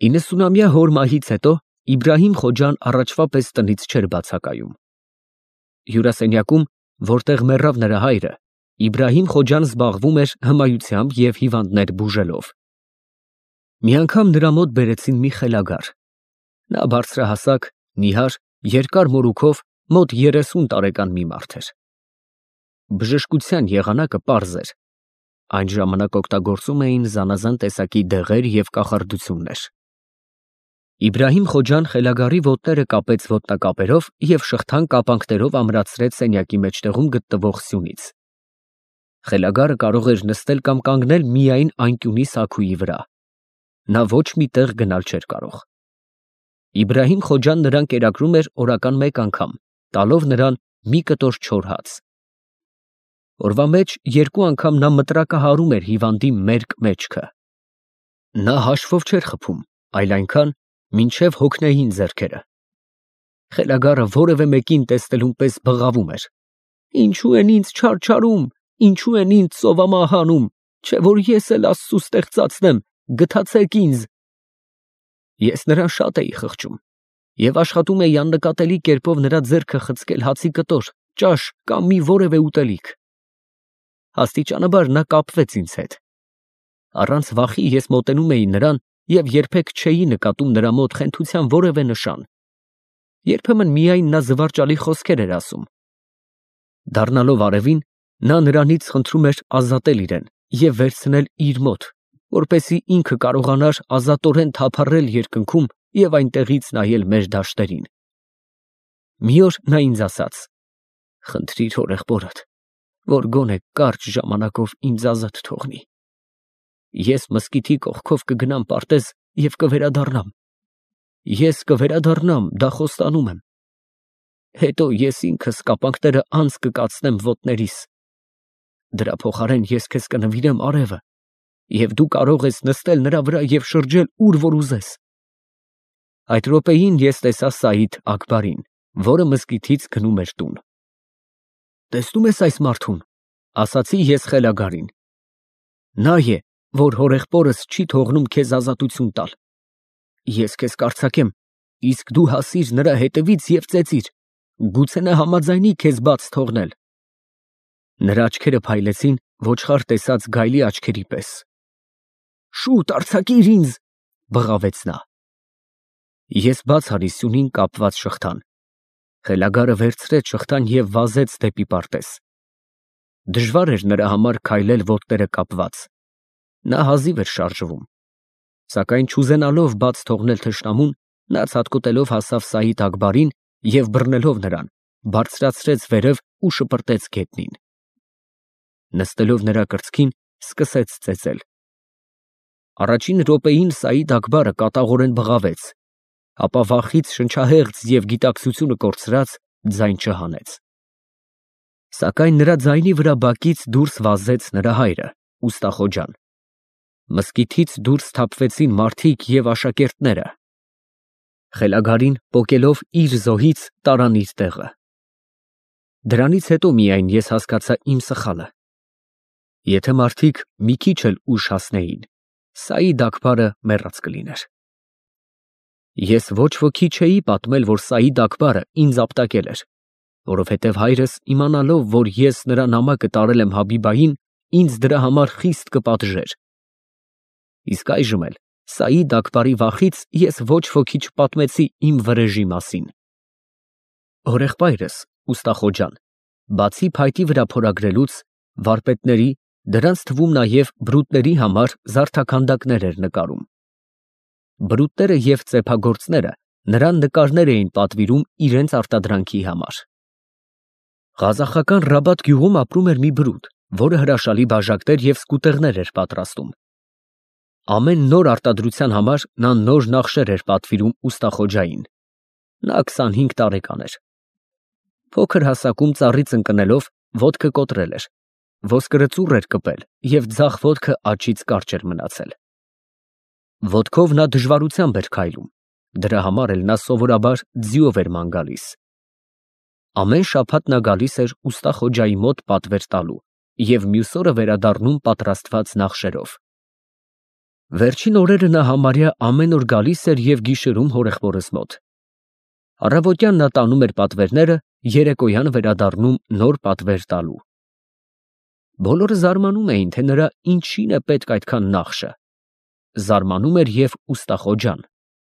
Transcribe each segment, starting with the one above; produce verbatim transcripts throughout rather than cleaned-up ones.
իննսունամյա հոր մահից հետո Իբրահիմ Խոջան առաջվա պես տնից չէր բացակայում։ Հյուրասենյակում, որտեղ մեռավ նրա հայրը, Իբրահիմ Խոջան զբաղվում էր հմայությամբ և հիվանդներ բուժելով։ Մի անգամ նրա մոտ բերեցին մի խելագար։ Նա բարձրահասակ, նիհար, երկար մորուքով, մոտ երեսուն տարեկան մի մարդ էր։ Բժշկության եղանակը պարզ էր։ Այն ժամանակ օգտագործում էին զանազան տեսակի դեղեր և կախարդություններ։ Իբրահիմ Խոջան խելագարի ոտները կապեց ոտնակապերով և շղթան կապանքներով ամրացրեց սենյակի մեջտեղում գտնվող սյունից։ Խելագարը կարող էր նստել կամ կանգնել միայն անկյունի սաքուի վրա։ Նա ոչ մի տեղ գնալ չէր կարող։ Իբրահիմ Խոջան նրան կերակրում էր օրական մեկ անգամ, տալով նրան մի կտոր չոր հաց։ Օրվա մեջ երկու անգամ նա մտրակահարում էր հիվանդի մերկ մեջքը։ Նա հաշվով չէր խփում, այլ այնքան, մինչև հոգնեին ձեռքերը։ Խելագարը որևէ մեկին տեսնելուն պես բղավում էր. «Ինչու են ինձ չարչարում, ինչու են ինձ ծովամահանում, չէ որ ես էլ Աստծու ստեղծածն եմ, գթացեք ինձ»։ Ես նրան շատ էի խղճում և աշխատում էի աննկատելի կերպով նրա ձեռքը խցկել հացի կտոր, ճաշ կամ մի որևէ ուտելիք։ Աստիճանաբար նա կապվեց ինձ հետ։ Առանց վախի ես մոտենում էի նրան և երբեք չէի նկատում նրա մոտ խենթության որևէ նշան։ Երբեմն միայն նա զվարճալի խոսքեր էր ասում։ Դառնալով արևին, նա նրանից խնդրում էր ազատել իրեն և վերցնել իր մոտ, որպեսզի ինքը կարողանար ազատորեն թափառել երկնքում և այնտեղից նայել մեր դաշտերին։ Մի օր նա ինձ ասաց. «Խնդրիր հորեղբորդ, որ գոնե կարճ ժամանակով ինձ ազատ թողնի։ Ես մզկիթի կողքով կգնամ պարտեզ և կվերադառնամ։ Ես կվերադառնամ, դա խոստանում եմ։ Հետո ես ինքս կապանքները անց կկացնեմ ոտներիս։ Դրա փոխարեն ես քեզ կնվիրեմ արևը, և դու կարող ես նստել նրա վրա և շրջել ուր որ ուզես»։ Այդ րոպեին ես տեսա Սաիդ Աքբարին, որը մզկիթից գնում էր տուն։ «Տեսնում ես այս մարդուն», ֊ ասացի ես խելագարին։ «Նա է, որ հորեղբորս չի թողնում քեզ ազատություն տալ։ Ես քեզ կարձակեմ, իսկ դու հասիր նրա հետևից և ծեծիր, գուցե նա համաձայնի քեզ բաց թողնել»։ Նրա աչքերը փայլեցին ոչխար տեսած գայլի աչքերի պես։ «Շուտ արձակիր ինձ», ֊ բղավեց նա։ Ես բաց արի սյունին կապված շղթան։ Խելագարը վերցրեց շղթան և վազեց դեպի պարտեզ։ Դժվար էր նրա համար քայլել ոտները կապված։ Նա հազիվ էր շարժվում։ Սակայն չուզենալով բաց թողնել թշնամուն, նա ցատկոտելով հասավ Սաիդ Աքբարին և բռնելով նրան, բարձրացրեց վերև ու շպրտեց գետնին։ Նստելով նրա կրծքին, սկսեց ծեծել։ Առաջին րոպեին Սաիդ Աքբարը կատաղորեն բղավեց, ապա վախից շնչահեղձ և գիտակցությունը կորցրած ձայն չհանեց։ Սակայն նրա ձայնի վրա բակից դուրս վազեց նրա հայրը՝ ուստա Խոջան։ Մզկիթից դուրս թափվեցին մարդիկ և աշակերտները։ Խելագարին, պոկելով իր զոհից, տարան իր տեղը։ Դրանից հետո միայն ես հասկացա իմ սխալը։ Եթե մարդիկ մի քիչ էլ ուշ հասնեին, Սաիդ Աքբարը մեռած կլիներ։ Ես ոչ ոքի չէի պատմել, որ Սաիդ Աքբարը ինձ ապտակել էր, որովհետև հայրս, իմանալով, որ ես նրա նամակը տարել եմ Հաբիբային, ինձ դրա համար խիստ կպատժեր։ Իսկ այժմ էլ Սաիդ Աքբարի վախից ես ոչ ոքի չպատմեցի իմ վրեժի մասին։ Հորեղբայրս, ուստա Խոջան, բացի փայտի վրա փորագրելուց, վարպետների, դրանց թվում նաև բրուտների համար զարդաքանդակներ էր նկարում։ Բրուտները և ծեփագործները նրան նկարներ էին պատվիրում իրենց արտադրանքի համար։ Ղազախական Ռաբատ գյուղում ապրում էր մի բրուտ, որը հրաշալի բաժակներ և սկուտեղներ էր պատրաստում։ Ամեն նոր արտադրության համար նա նոր նախշեր էր պատվիրում ուստա Խոջային։ Նա քսանհինգ տարեկան էր։ Փոքր հասակում ծառից ընկնելով ոտքը կոտրել էր, ոսկրը ծուռ էր կպել և ձախ ոտքը աջից կարճ էր մնացել։ Ոտքով նա դժվարությամբ էր քայլում, դրա համար էլ նա սովորաբար ձիով էր ման գալիս։ Ամեն շաբաթ նա գալիս էր ուստա Խոջայի մոտ պատվեր տալու և մյուս օրը վերադառնում պատրաստված նախշերով։ Վերջին օրերը նա համարյա ամեն օր գալիս էր և գիշերում հորեղբորս մոտ։ Առավոտյան նա տանում էր պատվերները, երեկոյան վերադառնում նոր պատվեր տալու։ Բոլորը զարմանում էին, թե նրա ինչին է պետք այդքան նախշը։ Զարմանում էր և ուստախոջան։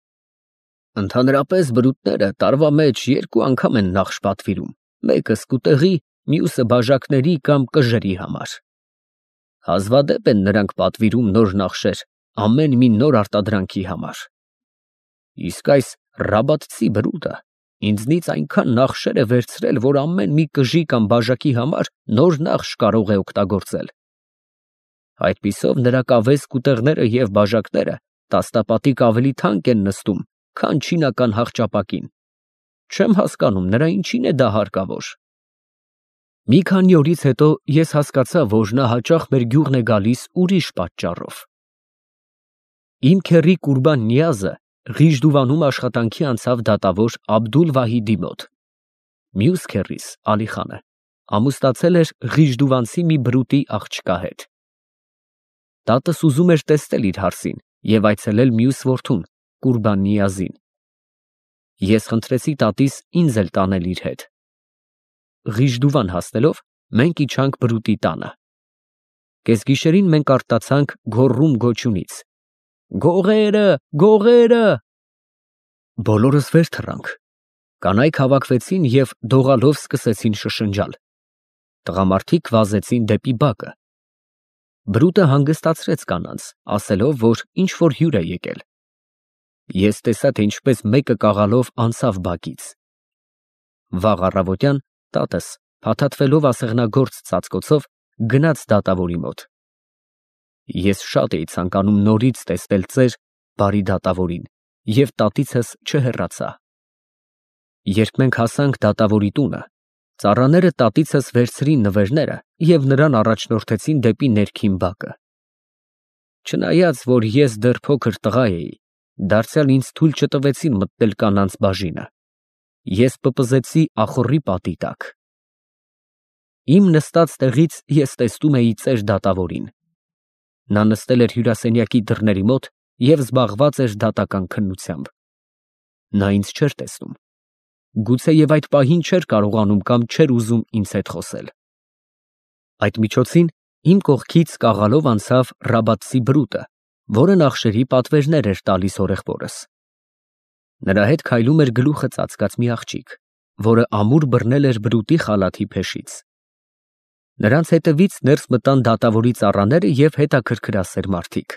Ընդհանրապես բրուտները տարվա մեջ երկու անգամ են նախշ պատվիրում, մեկը սկուտեղի, մյուսը բաժակների կամ կժերի համար։ Հազվադեպ են նրանք պատվիրում նոր նախշեր ամեն մի նոր արտադրանքի համար։ Իսկ այս ռաբատցի բրուտը ինձնից այնքան նախշեր է վերցրել, որ ամեն մի կժի կամ բաժակի համար նոր նախշ կարող է օգտագործել։ Այդպիսով նրա կավե սկուտեղները և բաժակները տասնապատիկ ավելի թանկ են նստում, քան չինական հախճապակին։ Չեմ հասկանում, նրա ինչին է դա հարկավոր։ Մի քանի օրից հետո ես հասկացա, որ նա հաճախ մեր գյուղն է գալիս ուրիշ պատճառով։ Իմ քեռի Կուրբան Նիազը Ղիժդուվանում աշխատանքի անցավ դատավոր Աբդուլ֊Վահիդի մոտ։ Մյուս քեռիս Ալիխանը ամուսնացել էր ղիժդուվանցի մի բրուտի աղջկա հետ։ Տատս ուզում էր տեսնել իր հարսին և այցելել մյուս որդուն Կուրբան Նիազին։ Ես խնդրեցի տատիս ինձ էլ տանել իր հետ։ Ղիժդուվան հասնելով մենք իջանք բրուտի տանը։ Կեսգիշերին մենք արտացանք գոռում գոչյունից. «Գողե՜րը, գողե՜րը»։ Բոլորս վեր թռանք։ Կանայք հավաքվեցին և դողալով սկսեցին շշնջալ։ Տղամարդիկ վազեցին դեպի բակը։ Բրուտը հանգստացրեց կանանց, ասելով, որ ինչ֊որ հյուր է եկել։ Ես տեսա, թե ինչպես մեկը կաղալով անցավ բակից։ Վաղ առավոտյան տատս, փաթաթվելով ասեղնագործ ծածկոցով, գնաց դատավորի մոտ։ Ես շատ էի ցանկանում նորից տեսնել ծեր բարի դատավորին և տատիցս չհեռացա։ Երբ մենք հասանք դատավորի տունը, ծառաները տատիցս վերցրին նվերները և նրան առաջնորդեցին դեպի ներքին բակը։ Չնայած որ ես դեռ փոքր տղա էի, դարձյալ ինձ թույլ չտվեցին մտնել կանանց բաժինը։ Ես պպզեցի ախոռի պատի տակ։ Իմ նստած տեղից ես տեսնում էի ծեր դատավորին։ Նա նստել էր հյուրասենյակի դռների մոտ և զբաղված էր դատական քննությամբ։ Նա ինձ չէր տեսնում։ Գուցեև այդ պահին չէր կարողանում կամ չէր ուզում ինձ հետ խոսել։ Այդ միջոցին իմ կողքից կաղալով անցավ ռաբատցի բրուտը, որը նախշերի պատվերներ էր տալիս հորեղբորս։ Նրա հետ քայլում էր գլուխը ծածկած մի աղջիկ, որը ամուր բռնել էր բրուտի խալաթի փեշից։ Նրանց հետևից ներս մտան դատավորի ծառաները և հետաքրքրասեր մարդիկ։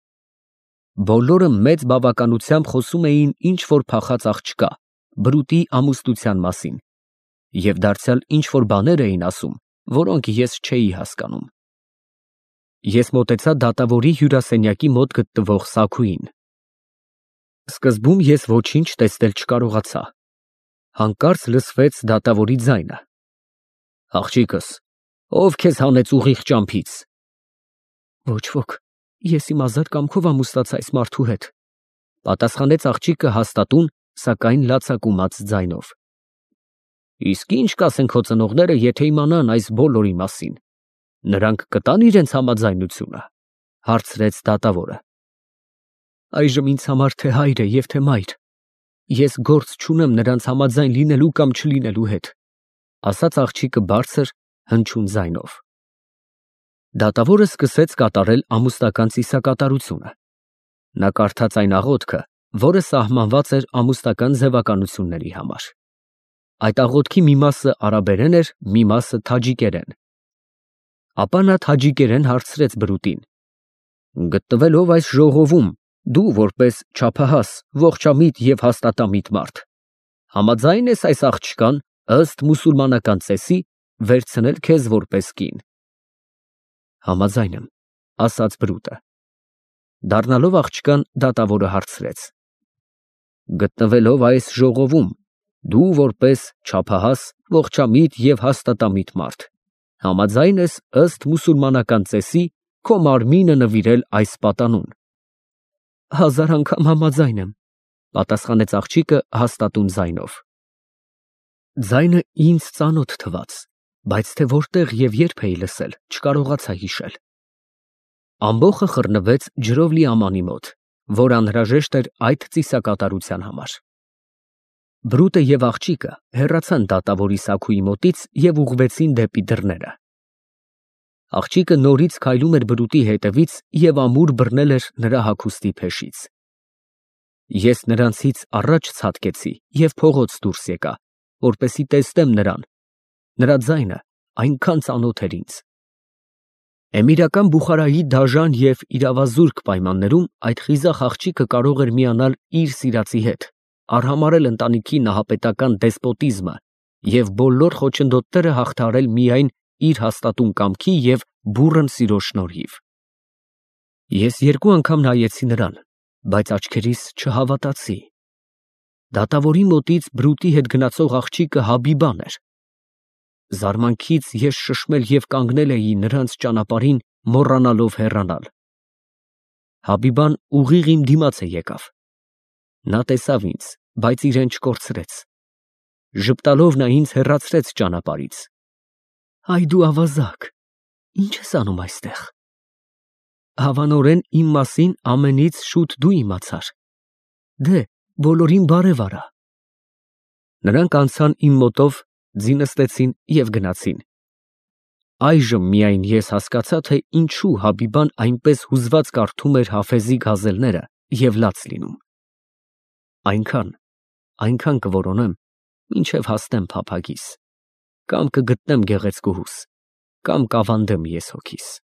Բոլորը մեծ բավականությամբ խոսում էին ինչ֊որ փախած աղջկա, բրուտի ամուսնության մասին, և դարձյալ ինչ֊որ բաներ էին ասում, որոնք ես չէի հասկանում։ Ես մոտեցա դատավորի հյուրասենյակի մոտ գտնվող սաքուին։ Սկզբում ես ոչինչ տեսնել չկարողացա։ Հանկարծ լսվեց դատավորի ձայնը. «Աղջիկս, ով քեզ հանեց ուղիղ ճամփից»։ Ոչ ոք, ես իմ ազատ կամքով ամուսնացա այս մարդու հետ, պատասխանեց աղջիկը հաստատուն, սակայն լացակումած ձայնով։ Իսկ ի՞նչ կասեն քո ծնողները, եթե իմանան այս բոլորի մասին։ Նրանք կտա՞ն իրենց համաձայնությունը, հարցրեց դատավորը։ Այժմ ինձ համար թե հայր է և թե մայր, ես գործ չունեմ նրանց համաձայն լինելու կամ չլինելու հետ, ասաց աղջիկը բարձր, հնչյուն ձայնով։ Դատավորը սկսեց կատարել ամուսնական ծիսակատարությունը։ Նա կարդաց այն աղոթքը, որը սահմանված էր ամուսնական ձևականությունների համար։ Այդ աղոթքի մի մասը արաբերեն էր, մի մասը թաջիկերեն։ Ապա նա թաջիկերեն հարցրեց բրուտին. Գտնվելով այս ժողովում, դու որպես չափահաս, ողջամիտ և հաստատամիտ մարդ, համաձա՞յն ես այս աղջկան, ըստ մուսուլմանական ծեսի, վերցնել քեզ որպես կին։ Համաձայն եմ, ասաց բրուտը։ Դառնալով աղջկան, դատավորը հարցրեց. Գտնվելով այս ժողովում, դու որպես չափահաս, ողջամիտ և հաստատամիտ մարդ, համաձայն ես ըստ մուսուլմանական ծեսի քո մարմինը նվիրել այս պատանուն։ Հազար անգամ համաձայն եմ, պատասխանեց աղջիկը հաստատուն ձայնով։ Ձայնը ինձ ծանոթ թվաց, բայց թե որտեղ և երբ էի լսել, չկարողացա հիշել։ Ամբոխը խռնվեց ջրով լի ամանի մոտ, որ անհրաժեշտ էր այդ ծիսակատարության համար։ Բրուտը և աղջիկը հեռացան դատավորի սաքուի մոտից և ուղղվեցին դեպի դռները։ Աղջիկը նորից քայլում էր բրուտի հետևից և ամուր բռնել էր նրա հագուստի փեշից։ Ես նրանցից առաջ ցատկեցի և փողոց դուրս եկա, որպեսզի տեսնեմ նրան, նրա ձայնը այնքան ծանոթ էր ինձ։ Էմիրական Բուխարայի դաժան և իրավազուրկ պայմաններում այդ խիզախ աղջիկը կարող էր միանալ իր սիրածի հետ, արհամարհել ընտանիքի նահապետական դեսպոտիզմը և բոլոր խոչընդոտները հաղթահարել միայն իր հաստատուն կամքի և բուռն սիրո շնորհիվ։ Ես երկու անգամ նայեցի նրան, բայց աչքերիս չհավատացի։ Դատավորի մոտից բրուտի հետ գնացող աղջիկը Հաբիբան էր։ Զարմանքից ես շշմել և կանգնել էի նրանց ճանապարհին, մոռանալով հեռանալ։ Հաբիբան ուղիղ իմ դիմացը եկավ։ Նա տեսավ ինձ, բայց իրեն չկորցրեց։ Ժպտալով նա ինձ հեռացրեց ճանապարհից։ Այ դու ավազակ, ի՞նչ ես անում այստեղ։ Հավանորեն իմ մասին ամենից շուտ դու իմացար։ Դե, բոլորին բարև արա։ Նրանք անցան իմ մոտով, ձինստեցին և գնացին։ Այժմ միայն ես հասկացա, թե ինչու Հաբիբան այնպես հուզված կարդում էր Հաֆեզի գազելները և լաց լինում։ Այնքան, այնքան կորոնեմ, մինչև հասնեմ փափագիս, կամ կգտնեմ գեղեցկուհուս, կամ կավանդեմ ես հոգիս։